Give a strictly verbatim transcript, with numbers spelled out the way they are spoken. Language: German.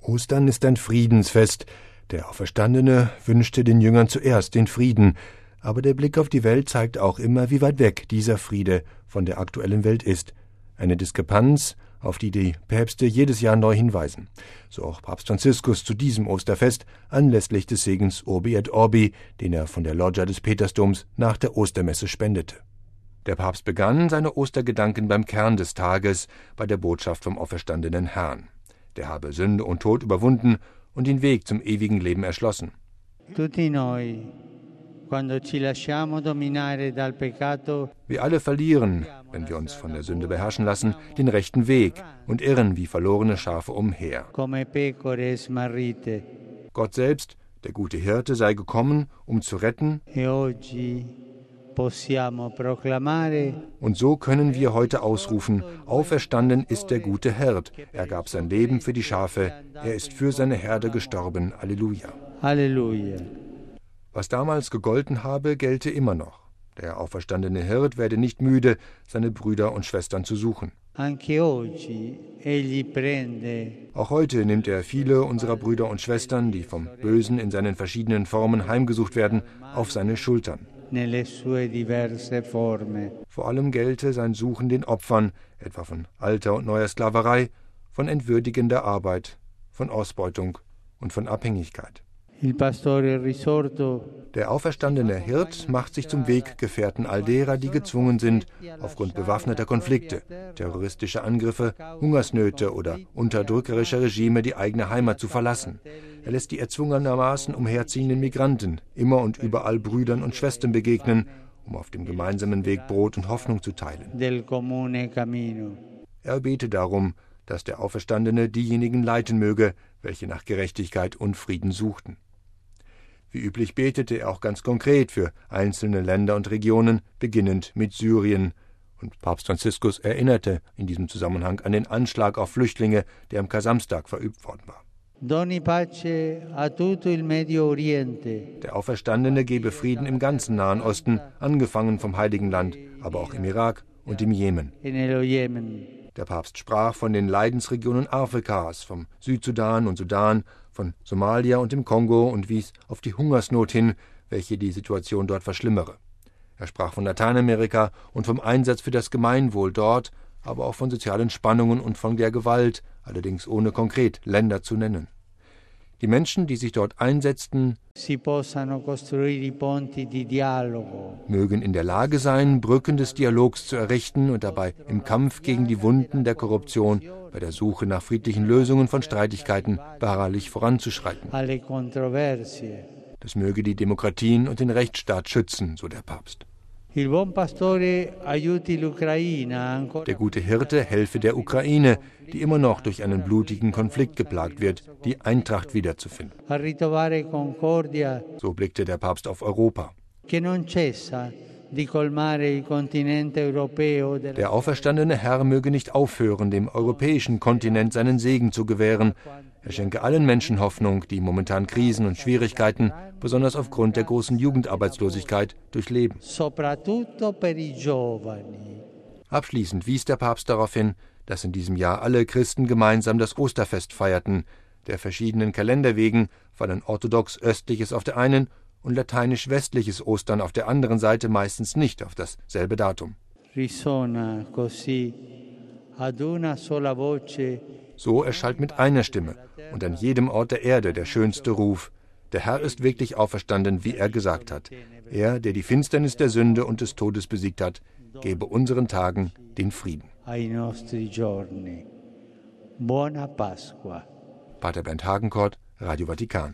Ostern ist ein Friedensfest. Der Auferstandene wünschte den Jüngern zuerst den Frieden. Aber der Blick auf die Welt zeigt auch immer, wie weit weg dieser Friede von der aktuellen Welt ist. Eine Diskrepanz, auf die die Päpste jedes Jahr neu hinweisen. So auch Papst Franziskus zu diesem Osterfest anlässlich des Segens Urbi et Orbi, den er von der Loggia des Petersdoms nach der Ostermesse spendete. Der Papst begann seine Ostergedanken beim Kern des Tages, bei der Botschaft vom auferstandenen Herrn. Der habe Sünde und Tod überwunden und den Weg zum ewigen Leben erschlossen. Wir alle verlieren, wenn wir uns von der Sünde beherrschen lassen, den rechten Weg und irren wie verlorene Schafe umher. Gott selbst, der gute Hirte, sei gekommen, um zu retten. Und so können wir heute ausrufen: Auferstanden ist der gute Hirt. Er gab sein Leben für die Schafe. Er ist für seine Herde gestorben. Halleluja. Halleluja. Was damals gegolten habe, gelte immer noch. Der auferstandene Hirt werde nicht müde, seine Brüder und Schwestern zu suchen. Auch heute nimmt er viele unserer Brüder und Schwestern, die vom Bösen in seinen verschiedenen Formen heimgesucht werden, auf seine Schultern. Vor allem gelte sein Suchen den Opfern, etwa von alter und neuer Sklaverei, von entwürdigender Arbeit, von Ausbeutung und von Abhängigkeit. Der auferstandene Hirt macht sich zum Weggefährten all derer, die gezwungen sind, aufgrund bewaffneter Konflikte, terroristischer Angriffe, Hungersnöte oder unterdrückerischer Regime die eigene Heimat zu verlassen. Er lässt die erzwungenermaßen umherziehenden Migranten immer und überall Brüdern und Schwestern begegnen, um auf dem gemeinsamen Weg Brot und Hoffnung zu teilen. Er bete darum, dass der Auferstandene diejenigen leiten möge, welche nach Gerechtigkeit und Frieden suchten. Wie üblich betete er auch ganz konkret für einzelne Länder und Regionen, beginnend mit Syrien. Und Papst Franziskus erinnerte in diesem Zusammenhang an den Anschlag auf Flüchtlinge, der am Kar-Samstag verübt worden war. Der Auferstandene gebe Frieden im ganzen Nahen Osten, angefangen vom Heiligen Land, aber auch im Irak und im Jemen. Der Papst sprach von den Leidensregionen Afrikas, vom Südsudan und Sudan, von Somalia und dem Kongo und wies auf die Hungersnot hin, welche die Situation dort verschlimmere. Er sprach von Lateinamerika und vom Einsatz für das Gemeinwohl dort, aber auch von sozialen Spannungen und von der Gewalt, allerdings ohne konkret Länder zu nennen. Die Menschen, die sich dort einsetzten, mögen in der Lage sein, Brücken des Dialogs zu errichten und dabei im Kampf gegen die Wunden der Korruption, bei der Suche nach friedlichen Lösungen von Streitigkeiten beharrlich voranzuschreiten. Das möge die Demokratien und den Rechtsstaat schützen, so der Papst. Der gute Hirte helfe der Ukraine, die immer noch durch einen blutigen Konflikt geplagt wird, die Eintracht wiederzufinden. So blickte der Papst auf Europa. Der auferstandene Herr möge nicht aufhören, dem europäischen Kontinent seinen Segen zu gewähren. Er schenke allen Menschen Hoffnung, die momentan Krisen und Schwierigkeiten, besonders aufgrund der großen Jugendarbeitslosigkeit, durchleben. Abschließend wies der Papst darauf hin, dass in diesem Jahr alle Christen gemeinsam das Osterfest feierten. Der verschiedenen Kalender wegen fallen orthodox östliches auf der einen und lateinisch westliches Ostern auf der anderen Seite meistens nicht auf dasselbe Datum. So erschallt mit einer Stimme und an jedem Ort der Erde der schönste Ruf: Der Herr ist wirklich auferstanden, wie er gesagt hat. Er, der die Finsternis der Sünde und des Todes besiegt hat, gebe unseren Tagen den Frieden. Pater Bernd Hagenkort, Radio Vatikan.